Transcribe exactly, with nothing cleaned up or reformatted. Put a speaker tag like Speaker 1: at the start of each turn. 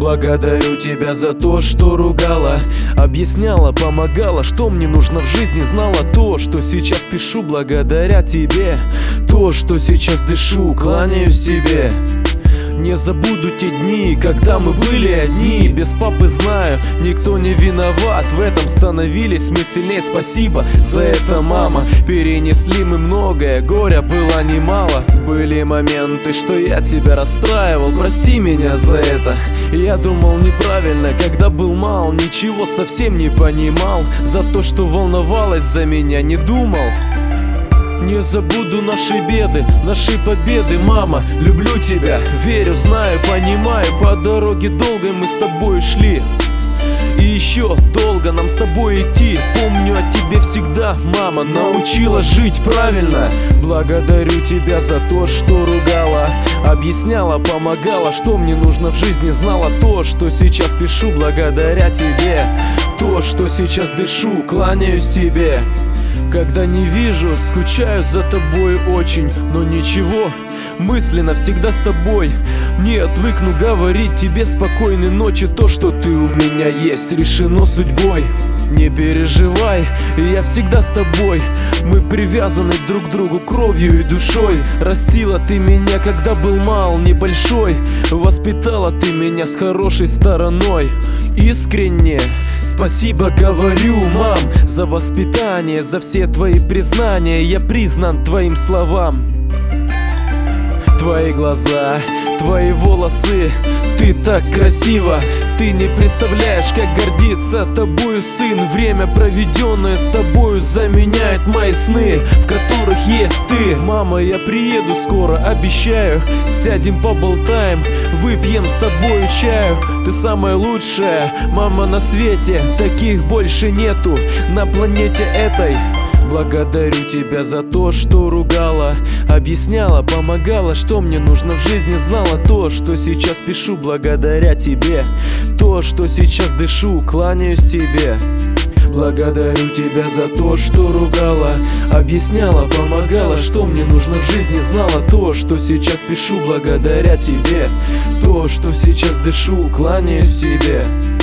Speaker 1: Благодарю тебя за то, что ругала, объясняла, помогала, что мне нужно в жизни, знала то, что сейчас пишу благодаря тебе. То, что сейчас дышу, кланяюсь тебе. Не забуду те дни, когда мы были одни. Без папы знаю, никто не виноват. В этом становились мы сильнее. Спасибо за это, мама. Перенесли мы многое, горя было немало. Были моменты, что я тебя расстраивал. Прости меня за это. Я думал неправильно, когда был мал. Ничего совсем не понимал. За то, что волновалась за меня, не думал. Не забуду наши беды, наши победы, мама. Люблю тебя, верю, знаю, понимаю. По дороге долгой мы с тобой шли, и еще долго нам с тобой идти. Помню о тебе всегда, мама, научила жить правильно. Благодарю тебя за то, что ругала, объясняла, помогала, что мне нужно в жизни, знала то, что сейчас пишу благодаря тебе. То, что сейчас дышу, кланяюсь тебе. Когда не вижу, скучаю за тобой очень. Но ничего, мысленно всегда с тобой. Не отвыкну говорить тебе спокойной ночи. То, что ты у меня есть, решено судьбой. Не переживай, я всегда с тобой. Мы привязаны друг к другу кровью и душой. Растила ты меня, когда был мал, небольшой. Воспитала ты меня с хорошей стороной. Искренне спасибо говорю, мам, за воспитание, за все твои признания. Я признан твоим словам. Твои глаза, твои волосы, ты так красива. Ты не представляешь, как гордится тобою сын. Время, проведенное с тобою, заменяет мои сны, в которых есть ты. Мама, я приеду скоро, обещаю. Сядем, поболтаем, выпьем с тобою чаю. Ты самая лучшая мама на свете. Таких больше нету на планете этой. Благодарю тебя за то, что ругала, объясняла, помогала, что мне нужно в жизни, знала то, что сейчас пишу благодаря тебе. То, что сейчас дышу, кланяюсь тебе. Благодарю тебя за то, что ругала, объясняла, помогала, что мне нужно в жизни, знала то, что сейчас пишу благодаря тебе. То, что сейчас дышу, кланяюсь тебе.